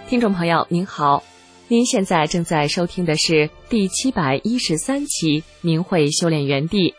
听众朋友您好，您现在正在收听的是第713期明慧修炼园地。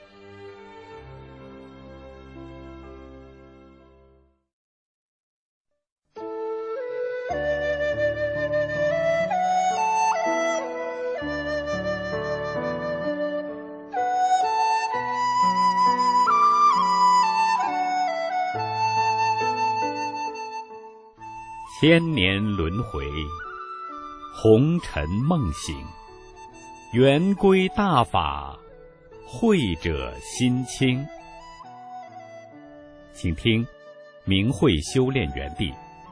千年轮回，红尘梦醒，圆归大法，慧者心清。请听明慧修炼园地。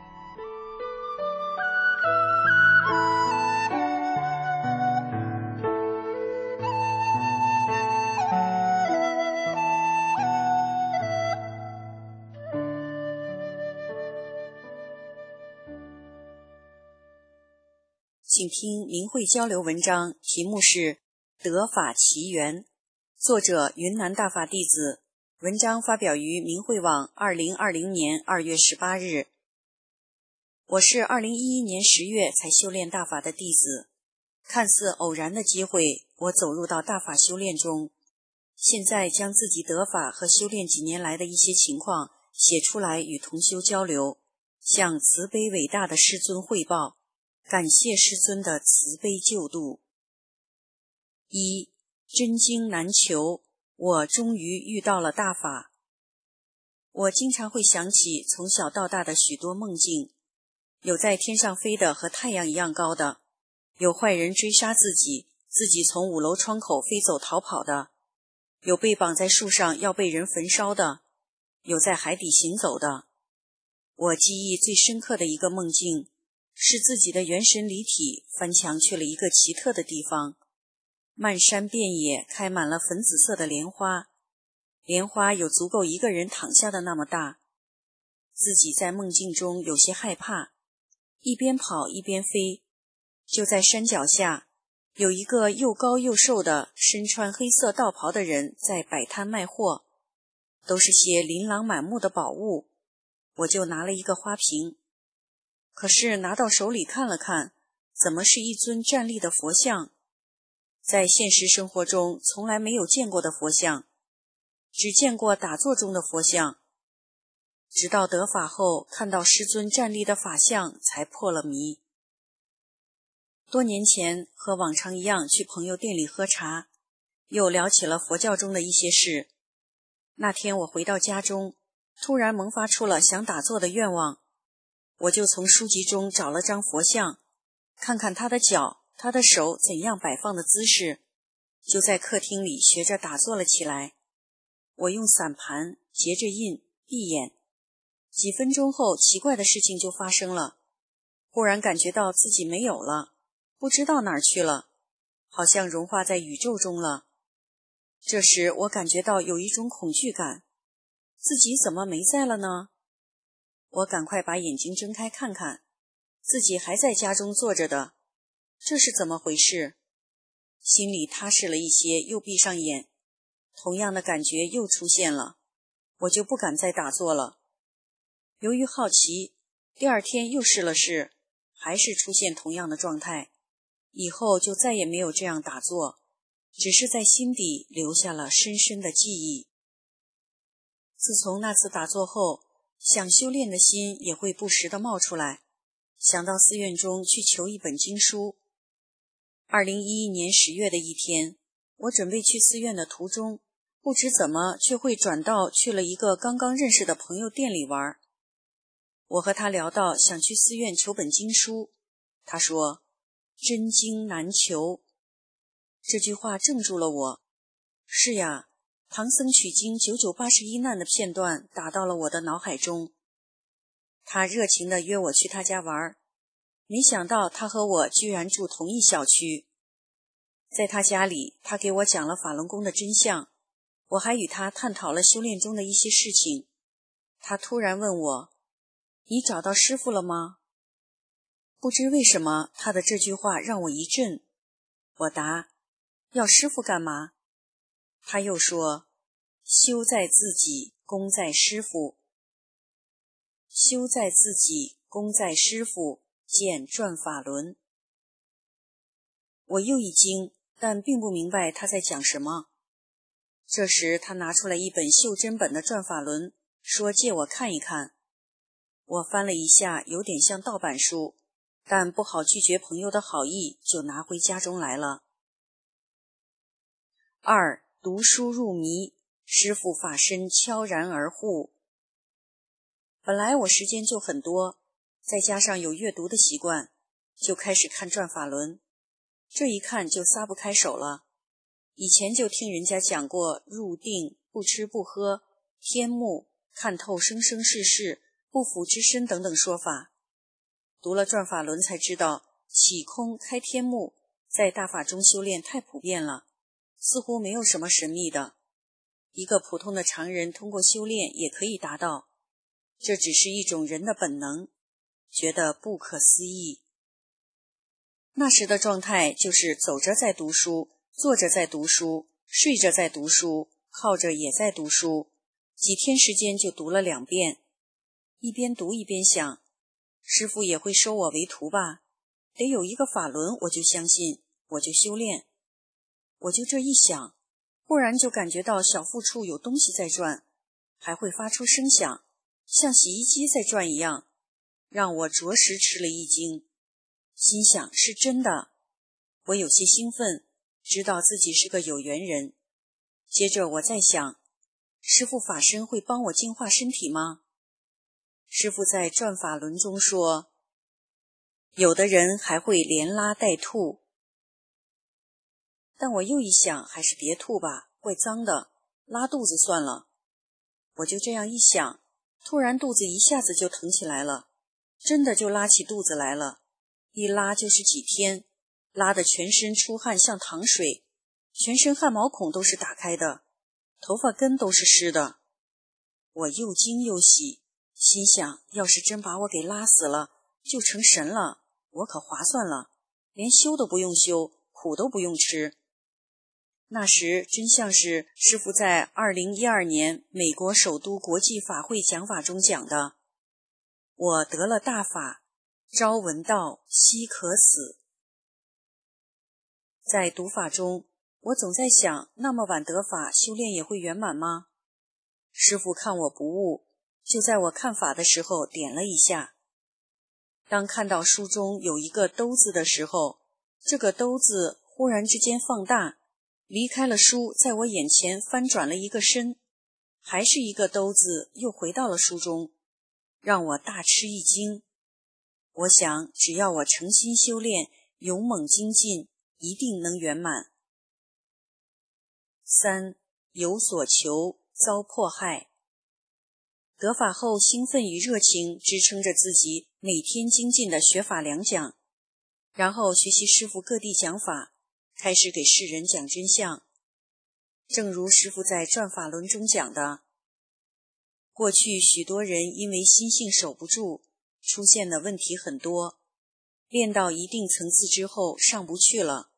请听明慧交流文章，题目是《得法奇缘》，作者云南大法弟子，文章发表于明慧网2020年2月18日。我是2011年10月才修炼大法的弟子，看似偶然的机会，我走入到大法修炼中，现在将自己得法和修炼几年来的一些情况写出来与同修交流，向慈悲伟大的师尊汇报，感谢师尊的慈悲救度。一，真经难求，我终于遇到了大法。我经常会想起从小到大的许多梦境，有在天上飞的和太阳一样高的，有坏人追杀自己，自己从5楼窗口飞走逃跑的，有被绑在树上要被人焚烧的，有在海底行走的。我记忆最深刻的一个梦境是自己的元神离体翻墙去了一个奇特的地方，漫山遍野开满了粉紫色的莲花，莲花有足够一个人躺下的那么大。自己在梦境中有些害怕，一边跑一边飞。就在山脚下，有一个又高又瘦的身穿黑色道袍的人在摆摊卖货，都是些琳琅满目的宝物。我就拿了一个花瓶，可是拿到手里看了看，怎么是一尊站立的佛像？在现实生活中从来没有见过的佛像，只见过打坐中的佛像。直到得法后看到师尊站立的法相，才破了迷。多年前和往常一样去朋友店里喝茶，又聊起了佛教中的一些事。那天我回到家中，突然萌发出了想打坐的愿望，我就从书籍中找了张佛像，看看他的脚，他的手怎样摆放的姿势，就在客厅里学着打坐了起来。我用散盘结着印，闭眼。几分钟后，奇怪的事情就发生了，忽然感觉到自己没有了，不知道哪儿去了，好像融化在宇宙中了。这时我感觉到有一种恐惧感，自己怎么没在了呢？我赶快把眼睛睁开看看，自己还在家中坐着的，这是怎么回事？心里踏实了一些，又闭上眼，同样的感觉又出现了，我就不敢再打坐了。由于好奇，第二天又试了试，还是出现同样的状态，以后就再也没有这样打坐，只是在心底留下了深深的记忆。自从那次打坐后，想修炼的心也会不时地冒出来，想到寺院中去求一本经书。2011年10月的一天，我准备去寺院的途中，不知怎么却会转到去了一个刚刚认识的朋友店里玩。我和他聊到想去寺院求本经书，他说真经难求。这句话怔住了我。是呀，唐僧取经9981难的片段打到了我的脑海中。他热情地约我去他家玩，没想到他和我居然住同一小区。在他家里，他给我讲了法轮功的真相，我还与他探讨了修炼中的一些事情。他突然问我，你找到师父了吗？不知为什么，他的这句话让我一震。我答，要师父干嘛？他又说，修在自己，功在师父。修在自己，功在师父， 见转法轮。我又一惊，但并不明白他在讲什么。这时他拿出来一本袖珍本的转法轮，说借我看一看。我翻了一下，有点像盗版书，但不好拒绝朋友的好意，就拿回家中来了。2. 读书入迷，师父法身悄然而护。本来我时间就很多，再加上有阅读的习惯，就开始看转法轮。这一看就撒不开手了。以前就听人家讲过入定、不吃不喝、天目、看透生生世世、不腐之身等等说法。读了转法轮才知道，起空开天目在大法中修炼太普遍了，似乎没有什么神秘的，一个普通的常人通过修炼也可以达到，这只是一种人的本能，觉得不可思议。那时的状态就是走着在读书，坐着在读书，睡着在读书，靠着也在读书，几天时间就读了2遍，一边读一边想，师父也会收我为徒吧，得有一个法轮我就相信，我就修炼。我就这一想，忽然就感觉到小腹处有东西在转，还会发出声响，像洗衣机在转一样，让我着实吃了一惊。心想是真的，我有些兴奋，知道自己是个有缘人。接着我在想，师父法身会帮我净化身体吗？师父在转法轮中说，有的人还会连拉带吐。但我又一想，还是别吐吧，怪脏的，拉肚子算了。我就这样一想，突然肚子一下子就疼起来了，真的就拉起肚子来了，一拉就是几天，拉得全身出汗像淌水，全身汗毛孔都是打开的，头发根都是湿的。我又惊又喜，心想要是真把我给拉死了，就成神了，我可划算了，连修都不用修，苦都不用吃。那时真像是师父在2012年美国首都国际法会讲法中讲的，我得了大法，朝闻道，夕可死。在读法中，我总在想，那么晚得法，修炼也会圆满吗？师父看我不悟，就在我看法的时候点了一下。当看到书中有一个兜字的时候，这个兜字忽然之间放大，离开了书，在我眼前翻转了一个身，还是一个兜字，又回到了书中，让我大吃一惊。我想，只要我诚心修炼，勇猛精进，一定能圆满。3. 有所求，遭迫害。得法后，兴奋与热情支撑着自己每天精进的学法良讲，然后学习师父各地讲法，开始给世人讲真相。正如师父在转法轮中讲的，过去许多人因为心性守不住，出现的问题很多，练到一定层次之后上不去了。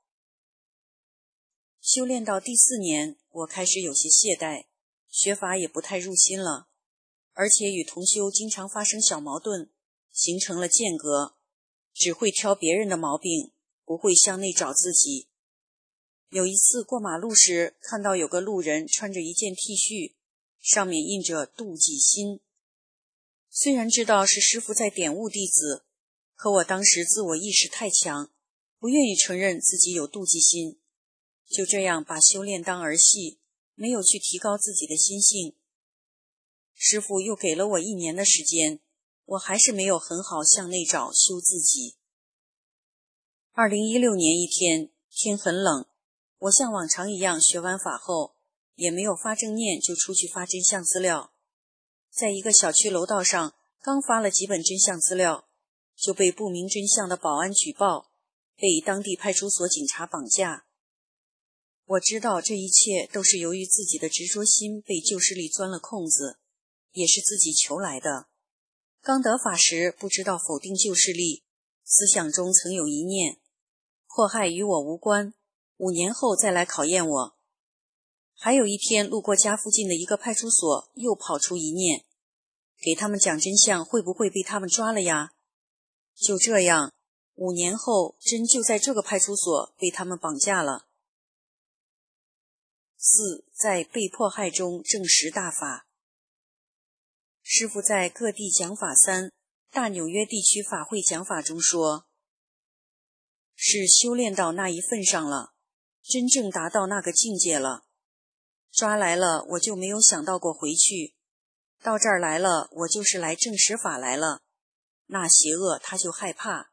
修炼到第4年，我开始有些懈怠，学法也不太入心了，而且与同修经常发生小矛盾，形成了间隔，只会挑别人的毛病，不会向内找自己。有一次过马路时，看到有个路人穿着一件 T 恤，上面印着妒忌心。虽然知道是师父在点悟弟子，可我当时自我意识太强，不愿意承认自己有妒忌心，就这样把修炼当儿戏，没有去提高自己的心性。师父又给了我1年的时间，我还是没有很好向内找修自己。2016年一天，天很冷，我像往常一样学完法后，也没有发正念就出去发真相资料。在一个小区楼道上，刚发了几本真相资料，就被不明真相的保安举报，被当地派出所警察绑架。我知道这一切都是由于自己的执着心被旧势力钻了空子，也是自己求来的。刚得法时不知道否定旧势力，思想中曾有一念，迫害与我无关，5年后再来考验我。还有一天路过家附近的一个派出所，又跑出一念，给他们讲真相会不会被他们抓了呀？ 就这样，5年后，真就在这个派出所被他们绑架了。4. 在被迫害中证实大法。师父在各地讲法3大纽约地区法会讲法中说，是修炼到那一份上了，真正达到那个境界了。抓来了，我就没有想到过回去，到这儿来了，我就是来证实法来了，那邪恶他就害怕。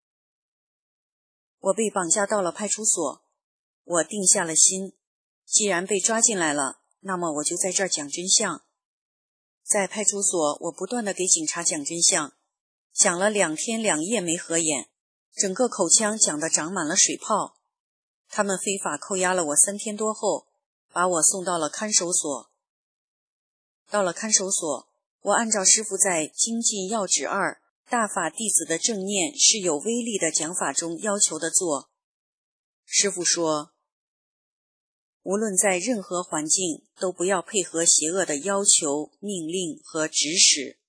我被绑架到了派出所，我定下了心，既然被抓进来了，那么我就在这儿讲真相。在派出所，我不断地给警察讲真相，讲了2天2夜没合眼，整个口腔讲得长满了水泡。他们非法扣押了我3天多后，把我送到了看守所。到了看守所，我按照师父在《精进要旨2大法弟子的正念是有威力的讲法中要求的做。师父说，无论在任何环境，都不要配合邪恶的要求、命令和指使。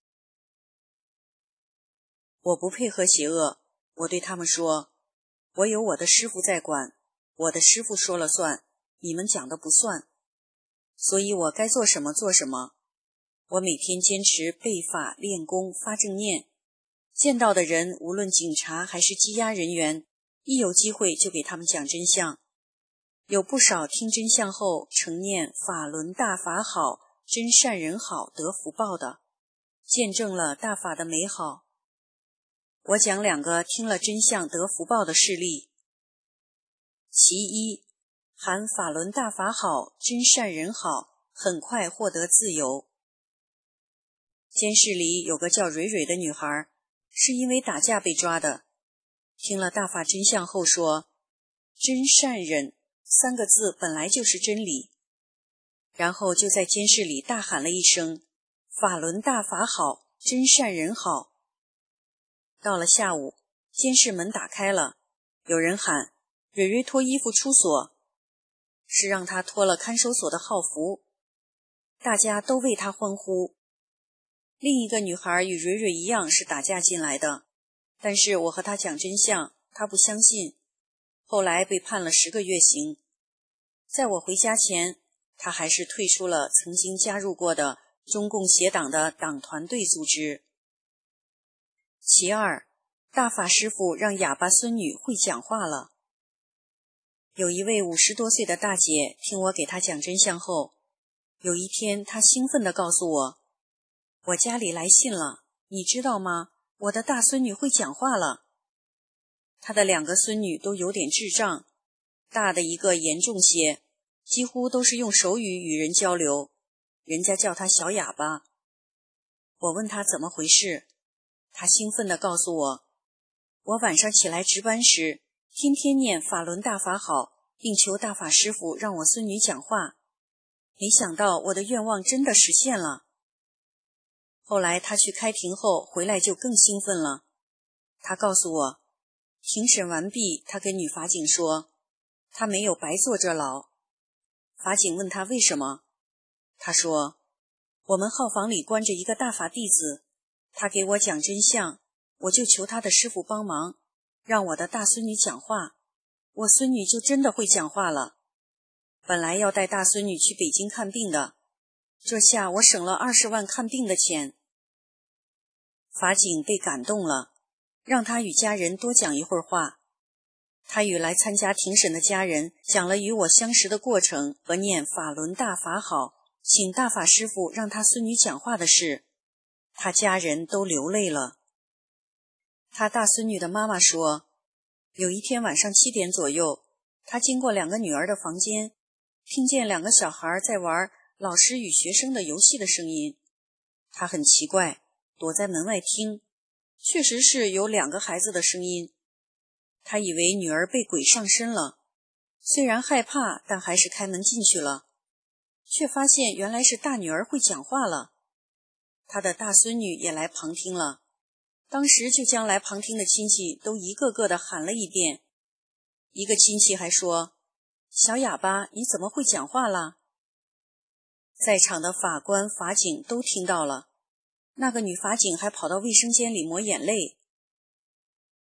我不配合邪恶，我对他们说，我有我的师父在管，我的师父说了算，你们讲的不算，所以我该做什么做什么。我每天坚持背法、练功、发正念，见到的人，无论警察还是羁押人员，一有机会就给他们讲真相。有不少听真相后承念法轮大法好，真善人好，得福报的，见证了大法的美好。我讲2个听了真相得福报的事例。其一，含法轮大法好，真善人好，很快获得自由。监室里有个叫蕊蕊的女孩，是因为打架被抓的，听了大法真相后说，真善忍3个字本来就是真理，然后就在监室里大喊了一声，法轮大法好，真善人好。到了下午，监室门打开了，有人喊，蕊蕊脱衣服出所，是让她脱了看守所的号服，大家都为她欢呼。另一个女孩与蕊蕊一样是打架进来的，但是我和她讲真相，她不相信，后来被判了10个月刑。在我回家前，她还是退出了曾经加入过的中共协党的党团队组织。其二，大法师父让哑巴孙女会讲话了。有一位50多岁的大姐听我给她讲真相后，有一天她兴奋地告诉我，我家里来信了，你知道吗？我的大孙女会讲话了。她的2个孙女都有点智障，大的一个严重些，几乎都是用手语与人交流，人家叫她小哑巴。我问她怎么回事，她兴奋地告诉我，我晚上起来值班时，天天念法轮大法好，并求大法师父让我孙女讲话，没想到我的愿望真的实现了。后来他去开庭后回来就更兴奋了，他告诉我，庭审完毕，他跟女法警说，他没有白坐这牢。法警问他为什么，他说，我们号房里关着一个大法弟子，他给我讲真相，我就求他的师父帮忙，让我的大孙女讲话，我孙女就真的会讲话了。本来要带大孙女去北京看病的，这下我省了20万看病的钱。法警被感动了，让他与家人多讲一会儿话。他与来参加庭审的家人讲了与我相识的过程和念法轮大法好，请大法师父让他孙女讲话的事，他家人都流泪了。他大孙女的妈妈说，有一天晚上7点左右，他经过2个女儿的房间，听见2个小孩在玩老师与学生的游戏的声音，他很奇怪，躲在门外听，确实是有2个孩子的声音。他以为女儿被鬼上身了，虽然害怕，但还是开门进去了，却发现原来是大女儿会讲话了。他的大孙女也来旁听了，当时就将来旁听的亲戚都一个个的喊了一遍。一个亲戚还说，小哑巴，你怎么会讲话了？在场的法官、法警都听到了，那个女法警还跑到卫生间里抹眼泪。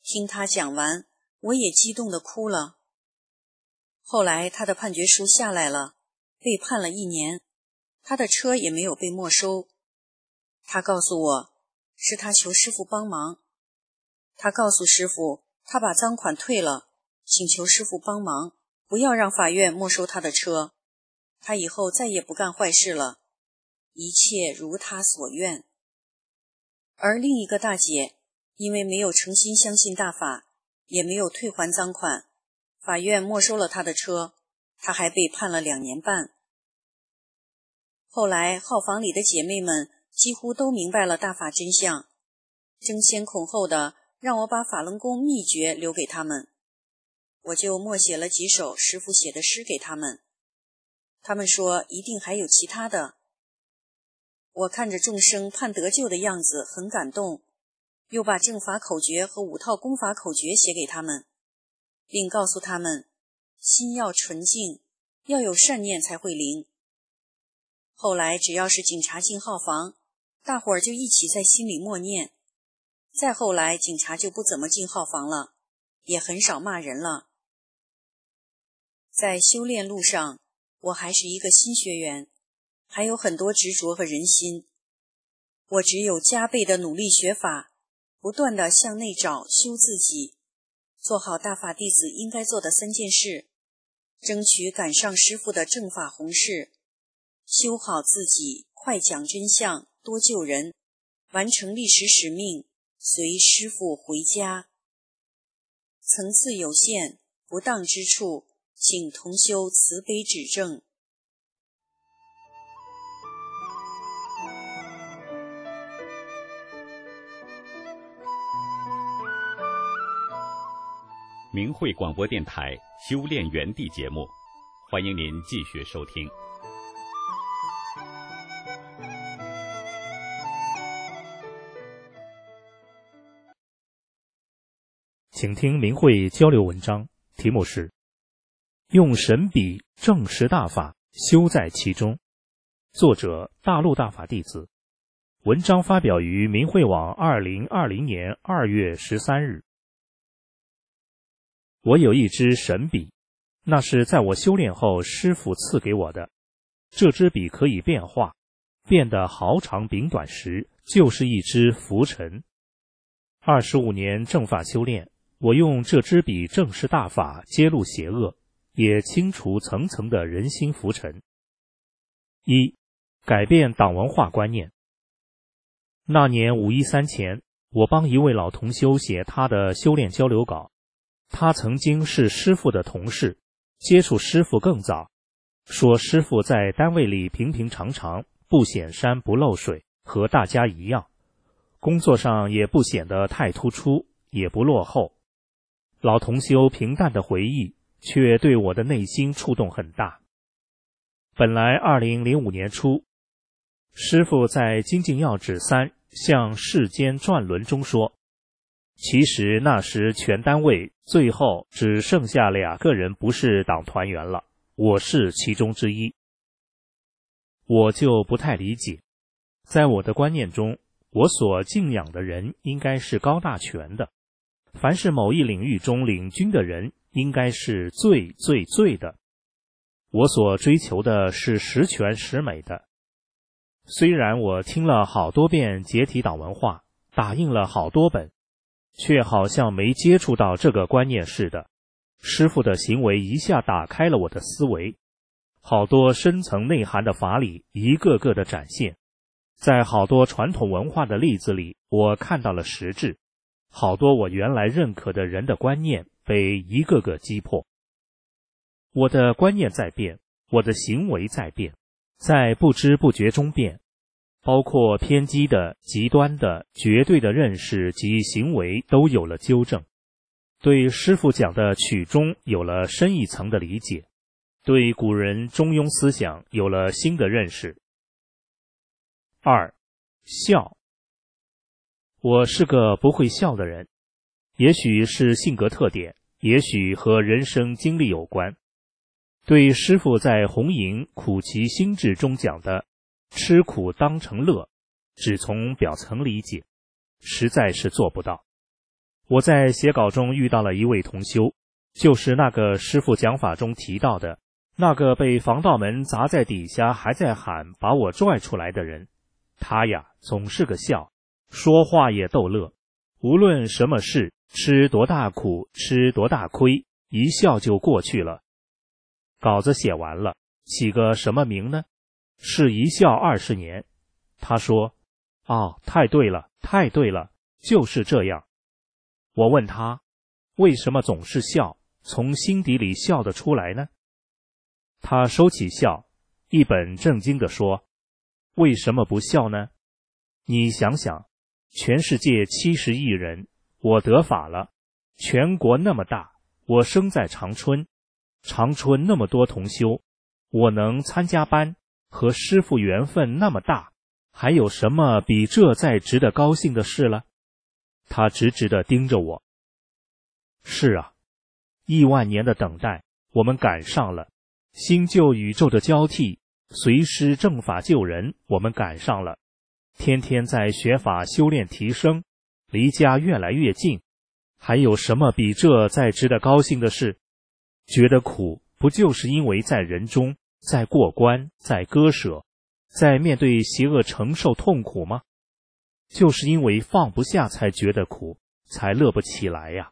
听他讲完，我也激动地哭了。后来他的判决书下来了，被判了1年，他的车也没有被没收。他告诉我，是他求师傅帮忙。他告诉师傅，他把赃款退了，请求师傅帮忙，不要让法院没收他的车。他以后再也不干坏事了，一切如他所愿。而另一个大姐，因为没有诚心相信大法，也没有退还赃款，法院没收了她的车，她还被判了2年半。后来号房里的姐妹们几乎都明白了大法真相，争先恐后的让我把法轮功秘诀留给他们，我就默写了几首师父写的诗给他们。他们说一定还有其他的。我看着众生盼得救的样子很感动，又把正法口诀和5套功法口诀写给他们，并告诉他们心要纯净，要有善念才会灵。后来只要是警察进号房，大伙儿就一起在心里默念。再后来警察就不怎么进号房了，也很少骂人了。在修炼路上，我还是一个新学员，还有很多执着和人心。我只有加倍的努力学法，不断地向内找修自己，做好大法弟子应该做的3件事，争取赶上师父的正法弘誓，修好自己，快讲真相，多救人，完成历史使命，随师父回家。层次有限，不当之处，请同修慈悲指正。 明慧广播电台修炼园地节目，欢迎您继续收听。 请听明慧交流文章，题目是用神笔证实大法，修在其中。作者大陆大法弟子。文章发表于明慧网2020年2月13日。我有一支神笔，那是在我修炼后师父赐给我的。这支笔可以变化，变得毫长柄短时，就是一支拂尘。25年正法修炼，我用这支笔正视大法，揭露邪恶，也清除层层的人心浮尘。1. 改变党文化观念。那年513前，我帮一位老同修写他的修炼交流稿。他曾经是师父的同事，接触师父更早，说师父在单位里平平常常，不显山不漏水，和大家一样，工作上也不显得太突出，也不落后。老同修平淡的回忆，却对我的内心触动很大。本来2005年初，师父在《精进要旨3向世间转轮》中说，其实那时全单位最后只剩下2个人不是党团员了，我是其中之一。我就不太理解，在我的观念中，我所敬仰的人应该是高大全的，凡是某一领域中领军的人，应该是最最最的。我所追求的是十全十美的。虽然我听了好多遍解体党文化，打印了好多本，却好像没接触到这个观念似的。师父的行为一下打开了我的思维，好多深层内涵的法理一个个的展现。在好多传统文化的例子里，我看到了实质，好多我原来认可的人的观念被一个个击破。我的观念在变，我的行为在变，在不知不觉中变，包括偏激的、极端的、绝对的认识及行为都有了纠正，对师父讲的曲中有了深一层的理解，对古人中庸思想有了新的认识。2. 笑。我是个不会笑的人，也许是性格特点，也许和人生经历有关。对师父在红营苦其心志中讲的吃苦当成乐，只从表层理解，实在是做不到。 我在写稿中遇到了一位同修，就是那个师父讲法中提到的那个被防盗门砸在底下还在喊把我拽出来的人。他呀总是个笑，说话也逗乐，无论什么事，吃多大苦，吃多大亏，一笑就过去了。稿子写完了，起个什么名呢？是一笑20年。他说，哦，太对了，太对了，就是这样。我问他，为什么总是笑，从心底里笑得出来呢？他收起笑，一本正经地说，为什么不笑呢？你想想，全世界70亿人，我得法了，全国那么大，我生在长春，长春那么多同修，我能参加班，和师父缘分那么大，还有什么比这再值得高兴的事了？他直直地盯着我。是啊，亿万年的等待，我们赶上了；新旧宇宙的交替，随师正法救人，我们赶上了；天天在学法修炼提升，离家越来越近，还有什么比这再值得高兴的事？觉得苦，不就是因为在人中，在过关，在割舍，在面对邪恶承受痛苦吗？就是因为放不下才觉得苦，才乐不起来呀。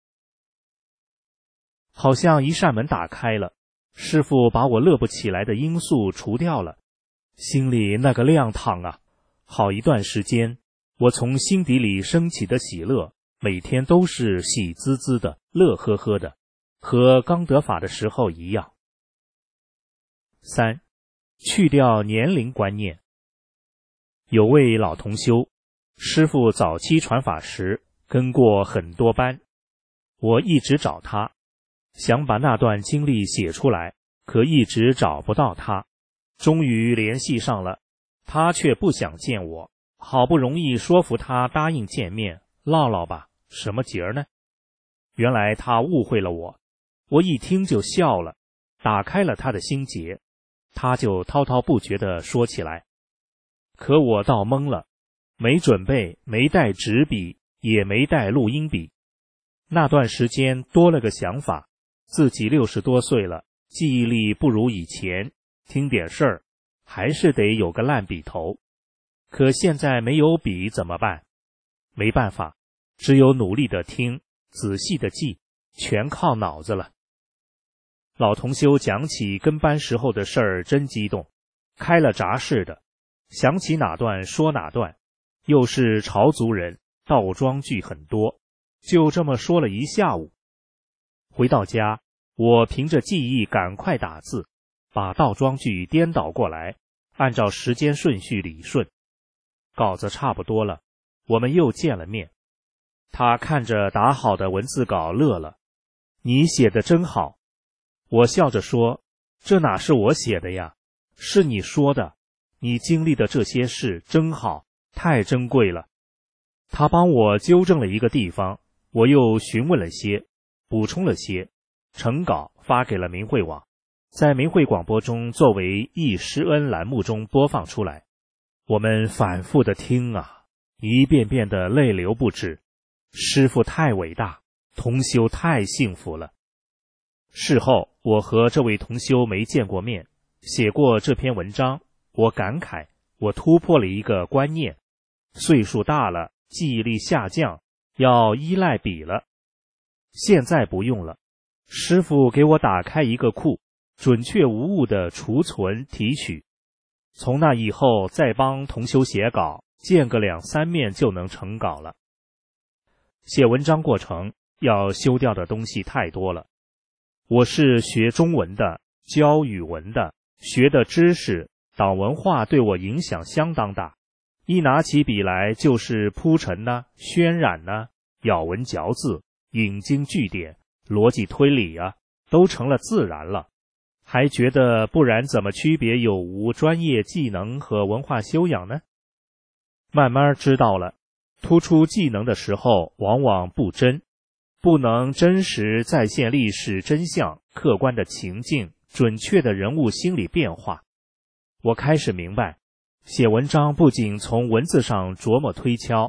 好像一扇门打开了，师父把我乐不起来的因素除掉了，心里那个亮堂啊！好一段时间，我从心底里升起的喜乐，每天都是喜滋滋的，乐呵呵的，和刚得法的时候一样。3. 去掉年龄观念。有位老同修，师父早期传法时跟过很多班，我一直找他，想把那段经历写出来，可一直找不到他。终于联系上了，他却不想见我，好不容易说服他答应见面，唠唠吧，什么节儿呢？原来他误会了我，我一听就笑了，打开了他的心结，他就滔滔不绝地说起来。可我倒懵了，没准备，没带纸笔，也没带录音笔。那段时间多了个想法，自己60多岁了，记忆力不如以前，听点事儿还是得有个烂笔头。可现在没有笔怎么办？没办法，只有努力的听，仔细的记，全靠脑子了。老同修讲起跟班时候的事儿真激动，开了闸似的，想起哪段说哪段，又是潮族人，倒装句很多，就这么说了一下午。回到家，我凭着记忆赶快打字，把倒装句颠倒过来，按照时间顺序理顺。稿子差不多了，我们又见了面。他看着打好的文字稿乐了，你写的真好。我笑着说，这哪是我写的呀，是你说的，你经历的这些事真好，太珍贵了。他帮我纠正了一个地方，我又询问了些，补充了些，成稿发给了明慧网，在明慧广播中作为忆师恩栏目中播放出来。我们反复的听啊，一遍遍的泪流不止。师父太伟大，同修太幸福了。事后我和这位同修没见过面，写过这篇文章，我感慨我突破了一个观念，岁数大了，记忆力下降，要依赖笔了。现在不用了，师父给我打开一个库，准确无误的储存提取。从那以后再帮同修写稿，见个2、3面就能成稿了。写文章过程要修掉的东西太多了。我是学中文的，教语文的，学的知识党文化对我影响相当大，一拿起笔来就是铺陈呢，渲染呢，咬文嚼字，引经据典，逻辑推理啊，都成了自然了。还觉得不然怎么区别有无专业技能和文化修养呢？慢慢知道了，突出技能的时候往往不真，不能真实再现历史真相，客观的情境，准确的人物心理变化。我开始明白，写文章不仅从文字上琢磨推敲，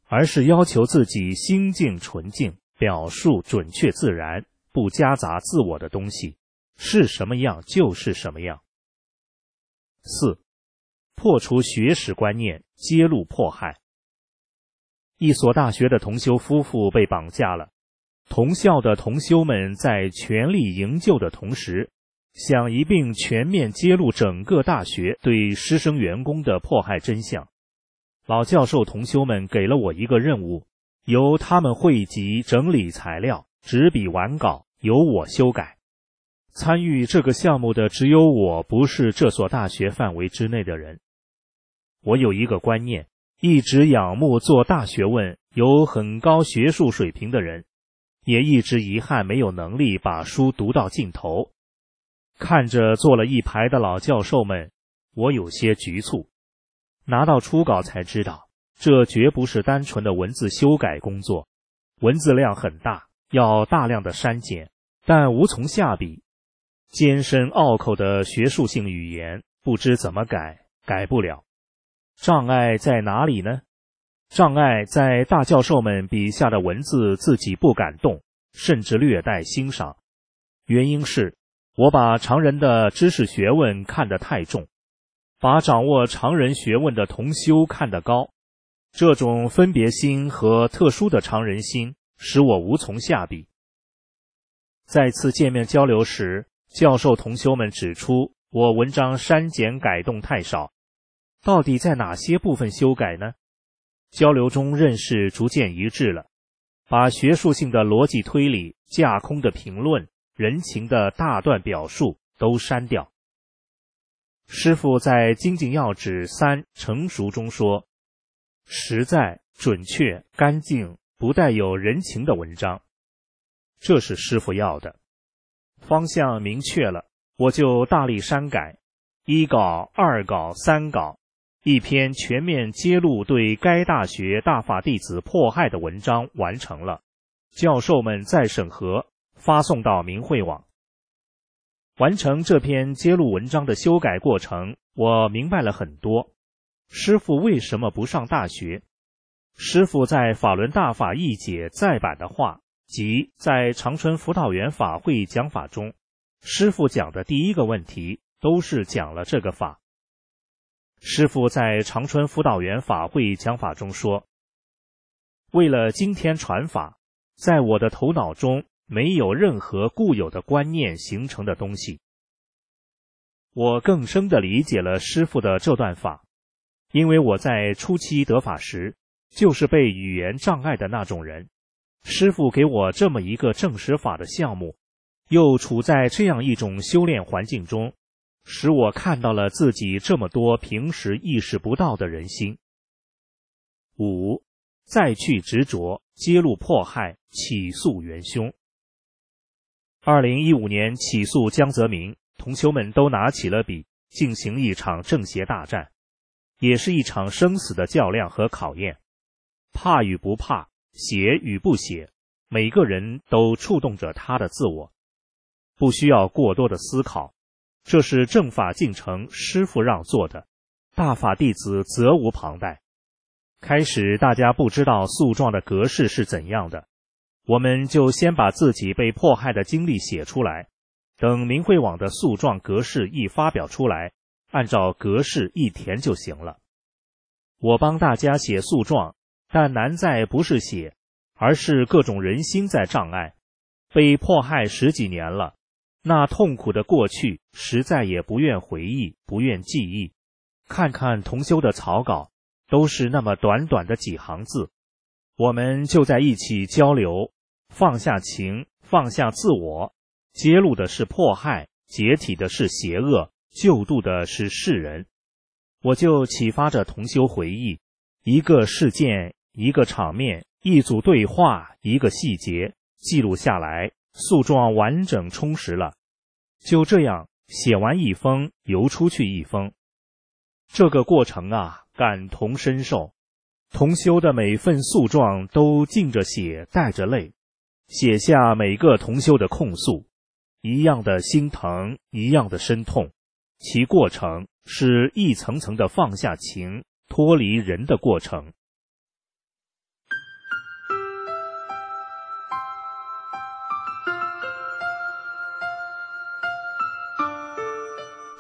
而是要求自己心境纯净，表述准确自然，不夹杂自我的东西，是什么样就是什么样。4. 破除学史观念，揭露迫害。一所大学的同修夫妇被绑架了，同校的同修们在全力营救的同时，想一并全面揭露整个大学对师生员工的迫害真相。老教授同修们给了我一个任务，由他们汇集整理材料，执笔完稿，由我修改。参与这个项目的只有我，不是这所大学范围之内的人。我有一个观念，一直仰慕做大学问、有很高学术水平的人，也一直遗憾没有能力把书读到尽头。看着坐了一排的老教授们，我有些局促。拿到初稿才知道，这绝不是单纯的文字修改工作，文字量很大，要大量的删减，但无从下笔。艰深拗口的学术性语言，不知怎么改，改不了。障碍在哪里呢？障碍在大教授们笔下的文字自己不敢动，甚至略带欣赏。原因是我把常人的知识学问看得太重，把掌握常人学问的同修看得高。这种分别心和特殊的常人心使我无从下笔。再次见面交流时，教授同修们指出我文章删减改动太少，到底在哪些部分修改呢？交流中认识逐渐一致了，把学术性的逻辑推理、架空的评论、人情的大段表述都删掉。师父在《精进要旨3成熟》中说，实在、准确、干净，不带有人情的文章，这是师父要的。方向明确了，我就大力删改，1稿、2稿、3稿，一篇全面揭露对该大学大法弟子迫害的文章完成了，教授们再审核，发送到明慧网。完成这篇揭露文章的修改过程，我明白了很多。师父为什么不上大学？师父在法轮大法译解再版的话，即在长春辅导员法会讲法中，师父讲的第一个问题都是讲了这个法。师父在长春辅导员法会讲法中说，为了今天传法，在我的头脑中没有任何固有的观念形成的东西。我更深地理解了师父的这段法，因为我在初期得法时，就是被语言障碍的那种人。师父给我这么一个证实法的项目，又处在这样一种修炼环境中，使我看到了自己这么多平时意识不到的人心。5. 再去执着，揭露迫害，起诉元凶。2015年起诉江泽民，同修们都拿起了笔，进行一场正邪大战，也是一场生死的较量和考验。怕与不怕，写与不写，每个人都触动着他的自我，不需要过多的思考，这是正法进程师父让做的，大法弟子责无旁贷。开始大家不知道诉状的格式是怎样的，我们就先把自己被迫害的经历写出来，等明慧网的诉状格式一发表出来，按照格式一填就行了。我帮大家写诉状，但难在不是写，而是各种人心在障碍。被迫害10几年了，那痛苦的过去实在也不愿回忆，不愿记忆。看看同修的草稿，都是那么短短的几行字，我们就在一起交流，放下情，放下自我，揭露的是迫害，解体的是邪恶，救度的是世人。我就启发着同修回忆，一个事件，一个场面，一组对话，一个细节，记录下来，诉状完整充实了。就这样，写完一封，邮出去一封。这个过程啊，感同身受。同修的每份诉状都浸着血，带着泪，写下每个同修的控诉，一样的心疼，一样的深痛。其过程是一层层的放下情，脱离人的过程。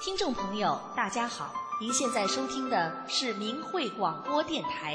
听众朋友，大家好，您现在收听的是明慧广播电台。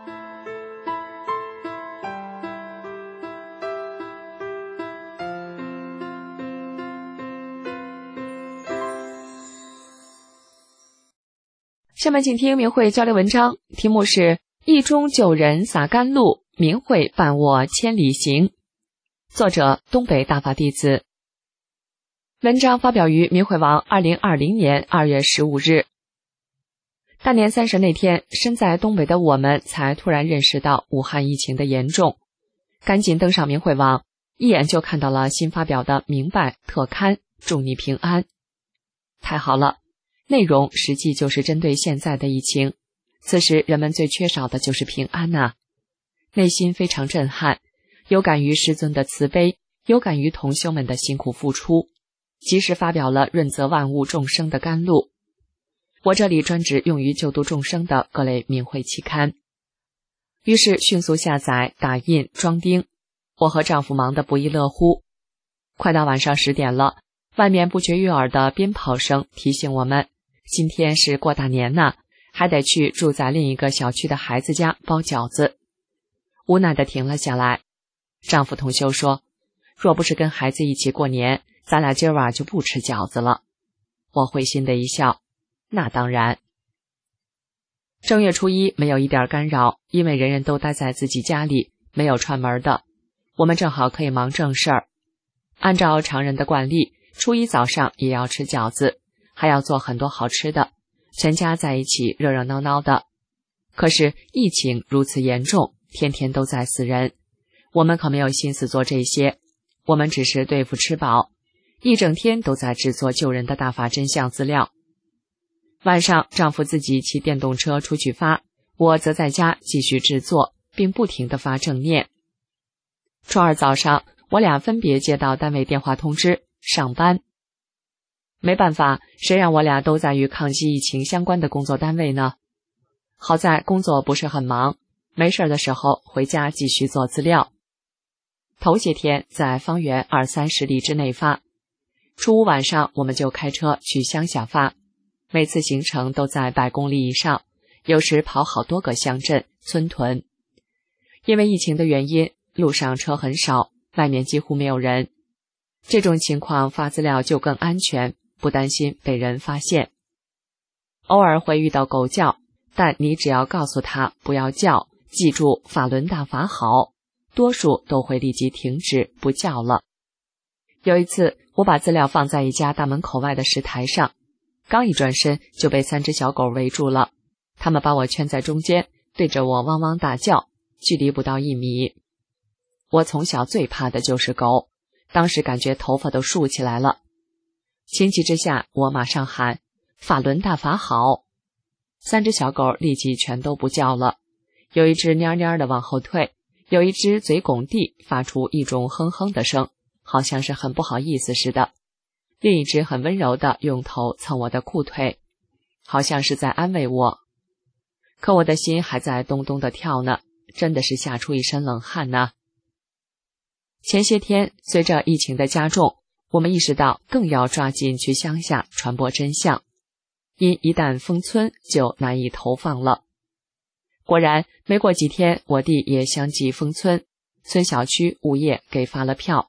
下面请听明慧交流文章，题目是一中救人洒甘露，明慧伴我千里行。作者东北大法弟子。文章发表于明慧网2020年2月15日。大年30那天，身在东北的我们才突然认识到武汉疫情的严重，赶紧登上明慧网，一眼就看到了新发表的明白特刊，祝你平安。太好了，内容实际就是针对现在的疫情，此时人们最缺少的就是平安呐。内心非常震撼，有感于师尊的慈悲，有感于同修们的辛苦付出，及时发表了润泽万物众生的甘露。我这里专指用于救度众生的各类明慧期刊，于是迅速下载、打印、装订。我和丈夫忙得不亦乐乎。快到晚上10点了，外面不绝于耳的鞭炮声提醒我们，今天是过大年呢，还得去住在另一个小区的孩子家包饺子。无奈地停了下来。丈夫同修说，若不是跟孩子一起过年，咱俩今晚就不吃饺子了。我会心的一笑，那当然。正月初一没有一点干扰，因为人人都待在自己家里，没有串门的，我们正好可以忙正事儿。按照常人的惯例，初一早上也要吃饺子，还要做很多好吃的，全家在一起热热闹闹的。可是疫情如此严重，天天都在死人，我们可没有心思做这些，我们只是对付吃饱，一整天都在制作救人的大法真相资料。晚上丈夫自己骑电动车出去发，我则在家继续制作，并不停地发正念。初二早上，我俩分别接到单位电话通知，上班。没办法，谁让我俩都在与抗击疫情相关的工作单位呢？好在工作不是很忙，没事的时候回家继续做资料。头些天在方圆20-30里之内发，初五晚上我们就开车去乡下发，每次行程都在100公里以上，有时跑好多个乡镇村屯。因为疫情的原因，路上车很少，外面几乎没有人。这种情况发资料就更安全，不担心被人发现。偶尔会遇到狗叫，但你只要告诉他不要叫，记住法轮大法好，多数都会立即停止不叫了。有一次，我把资料放在一家大门口外的石台上，刚一转身就被3只小狗围住了，它们把我圈在中间，对着我汪汪大叫，距离不到1米。我从小最怕的就是狗，当时感觉头发都竖起来了。情急之下，我马上喊法轮大法好，3只小狗立即全都不叫了，有一只蔫蔫的往后退，有一只嘴拱地发出一种哼哼的声，好像是很不好意思似的，另一只很温柔地用头蹭我的裤腿，好像是在安慰我。可我的心还在咚咚地跳呢，真的是吓出一身冷汗呢。前些天随着疫情的加重，我们意识到更要抓紧去乡下传播真相，因一旦封村就难以投放了。果然没过几天，我弟也相继封村，村小区物业给发了票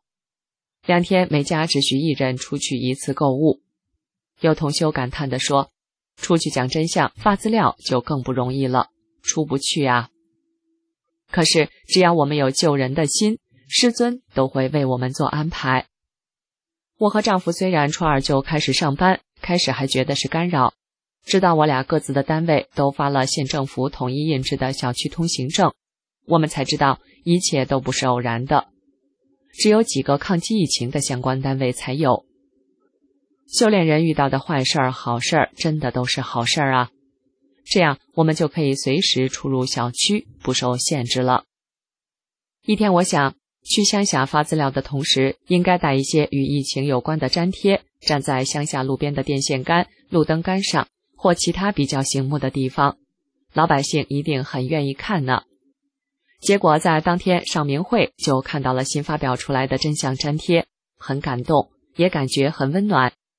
，2天每家只许1人出去1次购物。有同修感叹地说，出去讲真相发资料就更不容易了，出不去啊。可是只要我们有救人的心，师尊都会为我们做安排。我和丈夫虽然初二就开始上班，开始还觉得是干扰，直到我俩各自的单位都发了县政府统一印制的小区通行证，我们才知道一切都不是偶然的，只有几个抗击疫情的相关单位才有。修炼人遇到的坏事儿、好事儿，真的都是好事儿啊！这样我们就可以随时出入小区，不受限制了。一天我想，去乡下发资料的同时，应该带一些与疫情有关的粘贴，站在乡下路边的电线杆、路灯杆上或其他比较醒目的地方，老百姓一定很愿意看呢。结果在当天上明会就看到了新发表出来的真相粘贴，很感动，也感觉很温暖。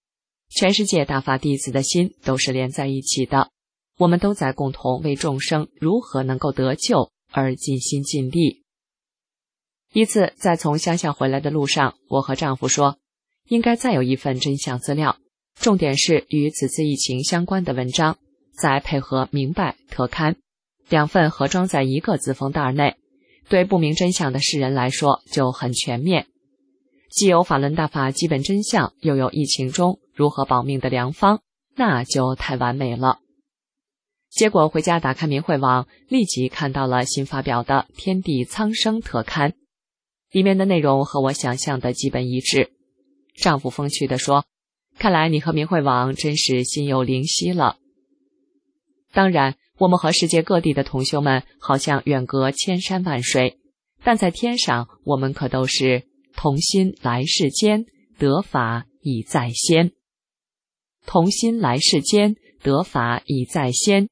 全世界大法弟子的心都是连在一起的，我们都在共同为众生如何能够得救而尽心尽力。一次在从乡下回来的路上，我和丈夫说，应该再有一份真相资料，重点是与此次疫情相关的文章，再配合明白特刊，2份合装在一个字封袋内，对不明真相的世人来说就很全面，既有法轮大法基本真相，又有疫情中如何保命的良方，那就太完美了。结果回家打开明慧网，立即看到了新发表的《天地苍生特刊》，里面的内容和我想象的基本一致。丈夫风趣地说，看来你和明慧网真是心有灵犀了。当然，我们和世界各地的同修们好像远隔千山万水，但在天上，我们可都是同心来世间，得法已在先。同心来世间，得法已在先。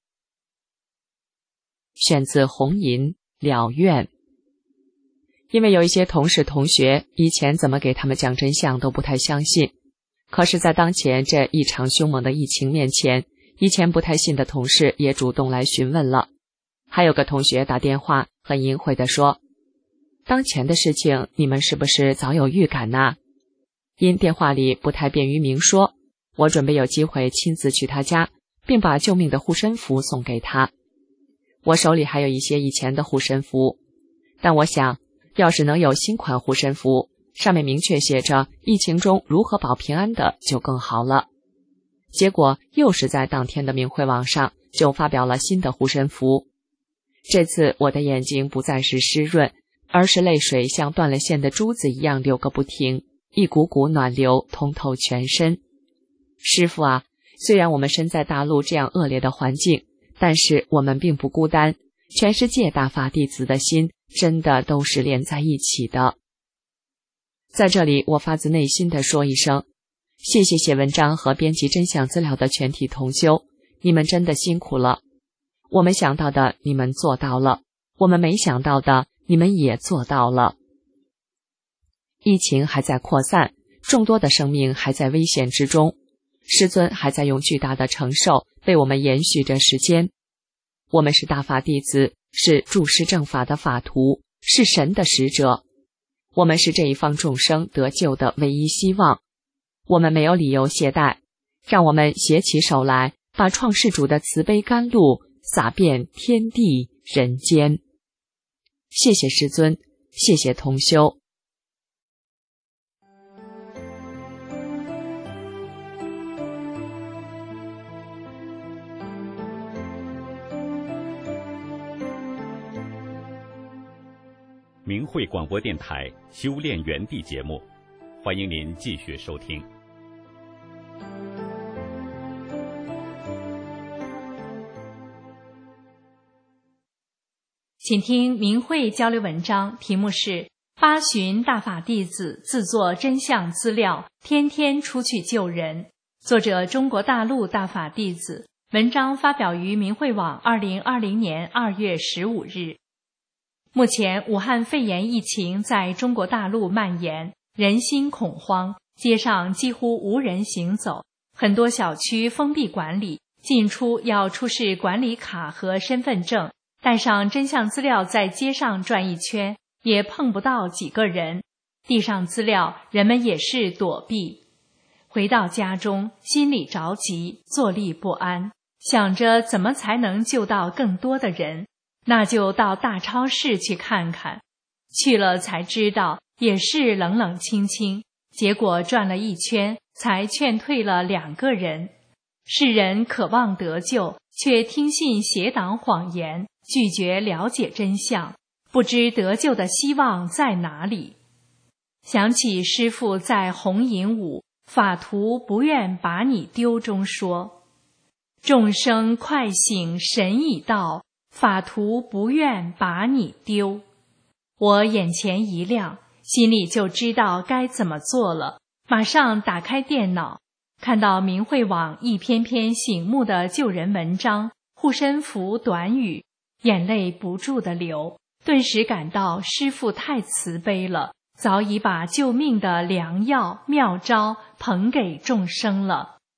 选自红银了愿。因为有一些同事同学以前怎么给他们讲真相都不太相信，可是在当前这异常凶猛的疫情面前，以前不太信的同事也主动来询问了。还有个同学打电话很隐晦地说，当前的事情你们是不是早有预感呢？因电话里不太便于明说，我准备有机会亲自去他家，并把救命的护身符送给他。我手里还有一些以前的护身符，但我想要是能有新款护身符，上面明确写着疫情中如何保平安的就更好了。结果又是在当天的明慧网上就发表了新的护身符。这次我的眼睛不再是湿润，而是泪水像断了线的珠子一样流个不停，一股股暖流通透全身。师父啊，虽然我们身在大陆这样恶劣的环境，但是我们并不孤单，全世界大法弟子的心真的都是连在一起的。在这里，我发自内心地说一声，谢谢写文章和编辑真相资料的全体同修，你们真的辛苦了。我们想到的你们做到了，我们没想到的你们也做到了。疫情还在扩散，众多的生命还在危险之中，师尊还在用巨大的承受为我们延续着时间。我们是大法弟子，是注释正法的法徒，是神的使者。我们是这一方众生得救的唯一希望。我们没有理由懈怠，让我们携起手来，把创世主的慈悲甘露洒遍天地人间。谢谢师尊，谢谢同修。 明慧广播电台修炼园地节目，欢迎您继续收听。 请听明慧交流文章，题目是八旬大法弟子自作真相资料，天天出去救人。作者中国大陆大法弟子，文章发表于明慧网2020年2月15日。目前武汉肺炎疫情在中国大陆蔓延，人心恐慌，街上几乎无人行走，很多小区封闭管理，进出要出示管理卡和身份证，带上真相资料在街上转一圈，也碰不到几个人。递上资料，人们也是躲避。回到家中，心里着急，坐立不安，想着怎么才能救到更多的人，那就到大超市去看看。去了才知道，也是冷冷清清，结果转了一圈，才劝退了2个人。世人渴望得救，却听信邪党谎言，拒绝了解真相，不知得救的希望在哪里。想起师父在红银舞法徒不愿把你丢中说，众生快醒神已到，法徒不愿把你丢。我眼前一亮，心里就知道该怎么做了，马上打开电脑，看到明慧网一篇篇醒目的救人文章、护身符短语，眼泪不住地流，顿时感到师父太慈悲了，早已把救命的良药妙招捧给众生了。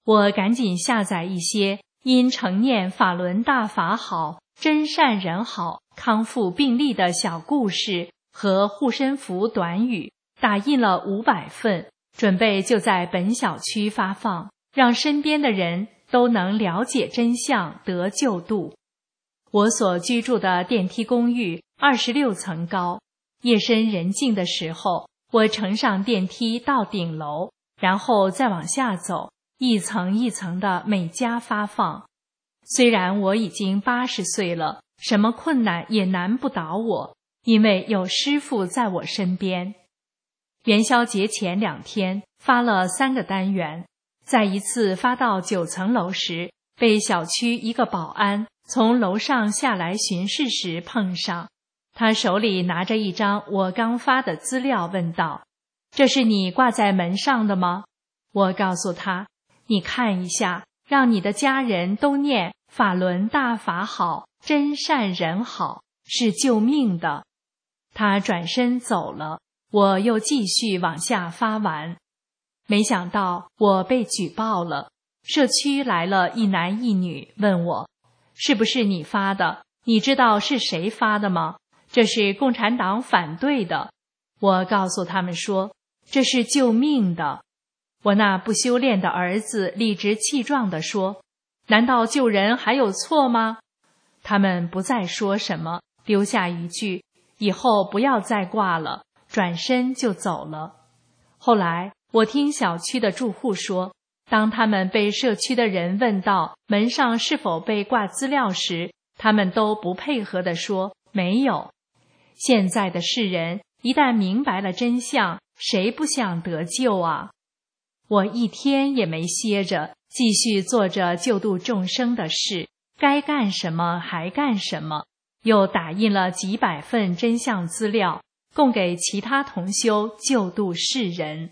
我赶紧下载一些因承念法轮大法好、真善人好、康复病例的小故事和护身符短语，打印了500份，准备就在本小区发放，让身边的人都能了解真相，得救度。我所居住的电梯公寓26层高，夜深人静的时候，我乘上电梯到顶楼，然后再往下走，一层一层的每家发放。虽然我已经80岁了，什么困难也难不倒我，因为有师父在我身边。元宵节前2天发了3个单元，在一次发到9层楼时，被小区一个保安从楼上下来巡视时碰上，他手里拿着一张我刚发的资料，问道：“这是你挂在门上的吗？”我告诉他：“你看一下，让你的家人都念法轮大法好，真善人好，是救命的。”他转身走了，我又继续往下发完。没想到我被举报了，社区来了一男一女，问我：“是不是你发的？你知道是谁发的吗？这是共产党反对的。”我告诉他们说：“这是救命的。”我那不修炼的儿子理直气壮地说：“难道救人还有错吗？”他们不再说什么，留下一句：“以后不要再挂了”，转身就走了。后来我听小区的住户说，当他们被社区的人问到门上是否被挂资料时，他们都不配合地说没有。现在的世人一旦明白了真相，谁不想得救啊？我一天也没歇着，继续做着救度众生的事，该干什么还干什么，又打印了几百份真相资料，供给其他同修救度世人。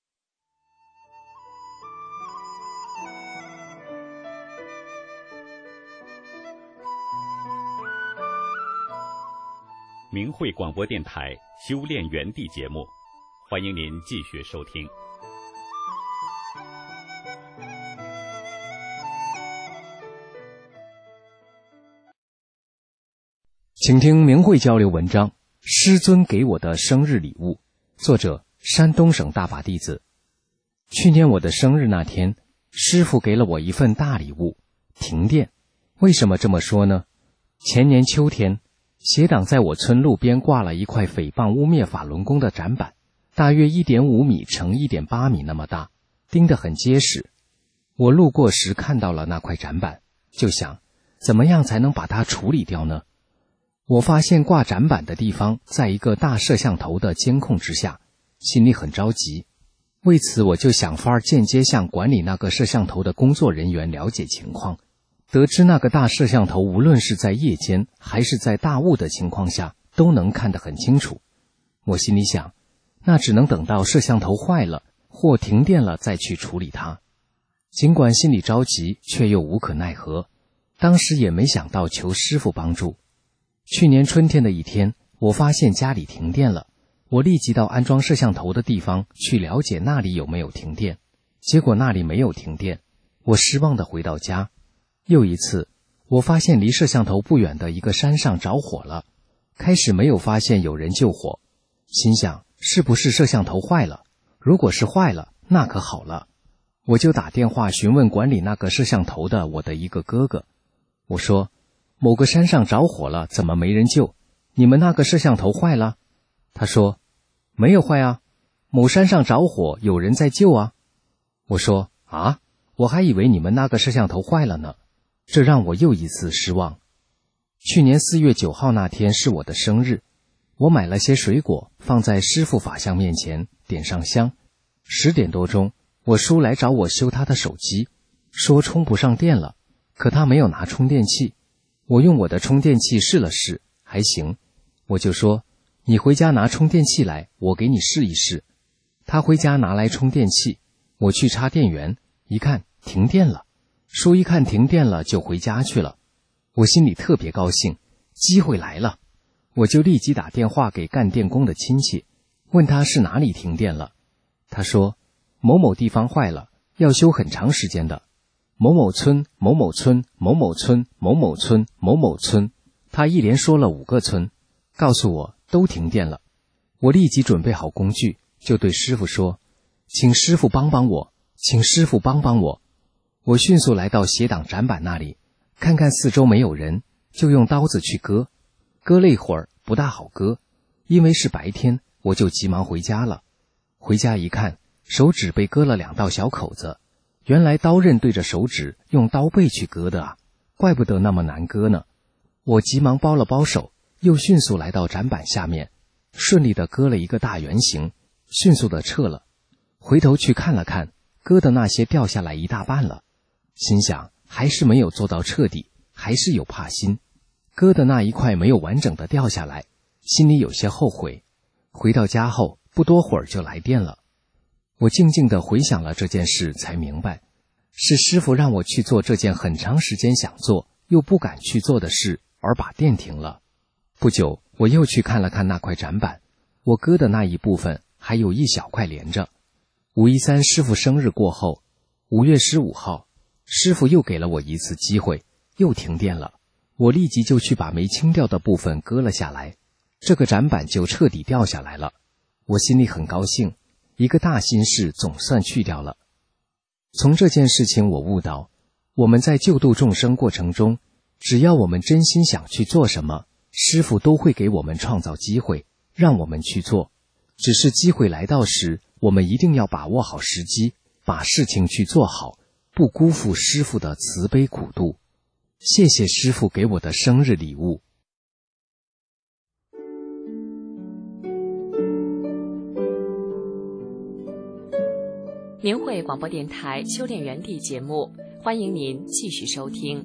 明慧广播电台修炼园地节目，欢迎您继续收听。 请听明慧交流文章《师尊给我的生日礼物》，作者山东省大法弟子。去年我的生日那天，师父给了我一份大礼物——停电。为什么这么说呢？前年秋天，邪党在我村路边挂了一块诽谤污蔑法轮功的展板，大约 1.5 米乘 1.8 米那么大，钉得很结实。我路过时看到了那块展板，就想怎么样才能把它处理掉呢？我发现挂展板的地方在一个大摄像头的监控之下，心里很着急。为此我就想法间接向管理那个摄像头的工作人员了解情况，得知那个大摄像头无论是在夜间还是在大雾的情况下都能看得很清楚。我心里想，那只能等到摄像头坏了或停电了再去处理它。尽管心里着急，却又无可奈何，当时也没想到求师父帮助。去年春天的一天，我发现家里停电了，我立即到安装摄像头的地方去了解那里有没有停电，结果那里没有停电。我失望地回到家。又一次，我发现离摄像头不远的一个山上着火了，开始没有发现有人救火，心想是不是摄像头坏了？如果是坏了，那可好了。我就打电话询问管理那个摄像头的我的一个哥哥，我说某个山上着火了，怎么没人救？你们那个摄像头坏了？他说没有坏啊，某山上着火，有人在救啊。我说啊，我还以为你们那个摄像头坏了呢。这让我又一次失望。去年4月9号那天是我的生日，我买了些水果放在师父法像面前，点上香。10点多钟，我叔来找我修他的手机，说充不上电了，可他没有拿充电器。我用我的充电器试了试，还行。我就说你回家拿充电器来，我给你试一试。他回家拿来充电器，我去插电源，一看停电了。叔一看停电了就回家去了，我心里特别高兴，机会来了。我就立即打电话给干电工的亲戚，问他是哪里停电了。他说某某地方坏了， 要修很长时间的。某某村、某某村、某某村、某某村、某某村，他一连说了5个村，告诉我都停电了。我立即准备好工具，就对师傅说：请师傅帮帮我，请师傅帮帮我。我迅速来到斜挡展板那里，看看四周没有人，就用刀子去割。割了一会儿不大好割，因为是白天，我就急忙回家了。回家一看，手指被割了2道小口子，原来刀刃对着手指用刀背去割的啊，怪不得那么难割呢。我急忙包了包手，又迅速来到展板下面，顺利地割了一个大圆形，迅速地撤了。回头去看了看，割的那些掉下来一大半了，心想还是没有做到彻底，还是有怕心。割的那一块没有完整的掉下来，心里有些后悔。回到家后不多会儿就来电了。我静静地回想了这件事，才明白是师傅让我去做这件很长时间想做又不敢去做的事，而把电停了。不久我又去看了看那块展板，我割的那一部分还有一小块连着。513师傅生日过后，5月15号，师傅又给了我一次机会，又停电了。我立即就去把没清掉的部分割了下来，这个展板就彻底掉下来了。我心里很高兴，一个大心事总算去掉了。从这件事情我悟到，我们在救度众生过程中，只要我们真心想去做什么，师父都会给我们创造机会，让我们去做。只是机会来到时，我们一定要把握好时机，把事情去做好，不辜负师父的慈悲苦度。谢谢师父给我的生日礼物。 明慧广播电台修炼园地节目，欢迎您继续收听。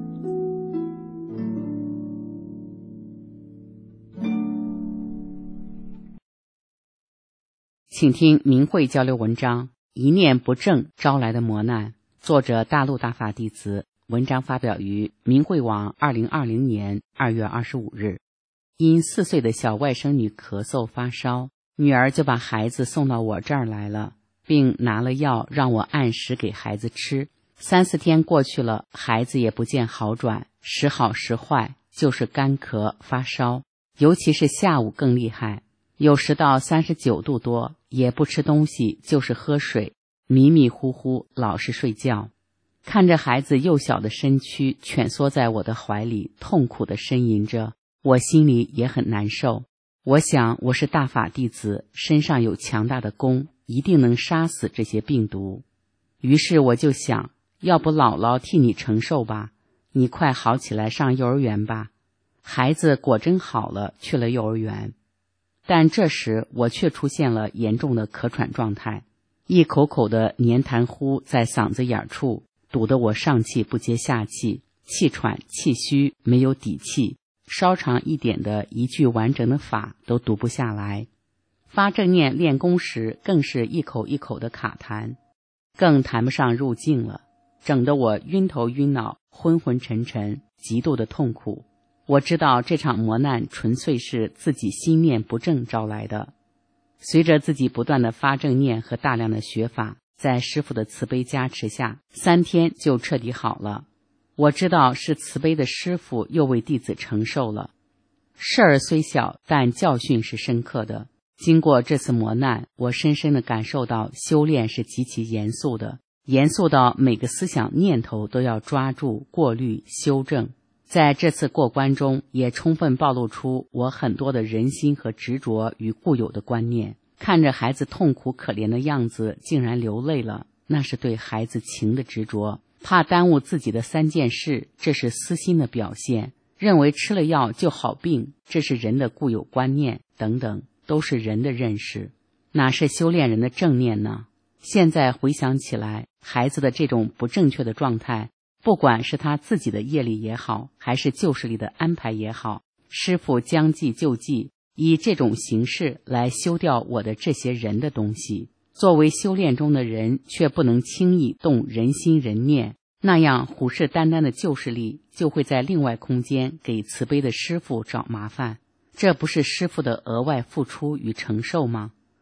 请听明慧交流文章《一念不正招来的磨难》，作者大陆大法弟子，文章发表于明慧网2020年2月25日。因4岁的小外甥女咳嗽发烧，女儿就把孩子送到我这儿来了，并拿了药让我按时给孩子吃。3-4天过去了，孩子也不见好转，时好时坏，就是干咳发烧，尤其是下午更厉害，有时到39度多，也不吃东西，就是喝水，迷迷糊糊，老是睡觉。看着孩子幼小的身躯蜷缩在我的怀里，痛苦地呻吟着，我心里也很难受。我想我是大法弟子，身上有强大的功，一定能杀死这些病毒。于是我就想，要不姥姥替你承受吧，你快好起来上幼儿园吧。孩子果真好了，去了幼儿园。但这时我却出现了严重的咳喘状态，一口口的黏痰糊在嗓子眼处，堵得我上气不接下气，气喘气虚，没有底气，稍长一点的一句完整的法都读不下来。发正念练功时更是一口一口的卡痰，更谈不上入静了，整得我晕头晕脑，昏昏沉沉，极度的痛苦。我知道这场磨难纯粹是自己心念不正招来的。随着自己不断的发正念和大量的学法，在师父的慈悲加持下，3天就彻底好了。我知道是慈悲的师父又为弟子承受了。事儿虽小，但教训是深刻的。经过这次磨难，我深深地感受到修炼是极其严肃的，严肃到每个思想念头都要抓住、过滤、修正。在这次过关中，也充分暴露出我很多的人心和执着与固有的观念。看着孩子痛苦可怜的样子，竟然流泪了，那是对孩子情的执着。怕耽误自己的3件事，这是私心的表现。认为吃了药就好病，这是人的固有观念，等等，都是人的认识，哪是修炼人的正念呢？现在回想起来，孩子的这种不正确的状态，不管是他自己的业力也好，还是旧势力的安排也好，师父将计就计，以这种形式来修掉我的这些人的东西。作为修炼中的人，却不能轻易动人心人念，那样虎视眈眈的旧势力就会在另外空间给慈悲的师父找麻烦。这不是师父的额外付出与承受吗？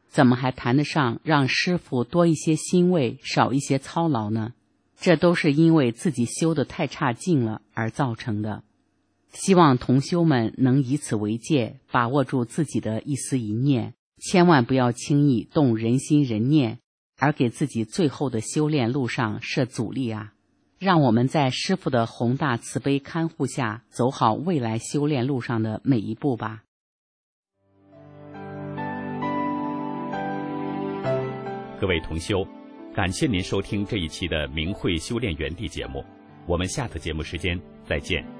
怎么还谈得上让师父多一些欣慰，少一些操劳呢？这都是因为自己修得太差劲了而造成的。希望同修们能以此为戒，把握住自己的一丝一念，千万不要轻易动人心人念，而给自己最后的修炼路上设阻力啊！让我们在师父的宏大慈悲看护下，走好未来修炼路上的每一步吧。 各位同修，感谢您收听这一期的明慧修炼园地节目，我们下次节目时间再见。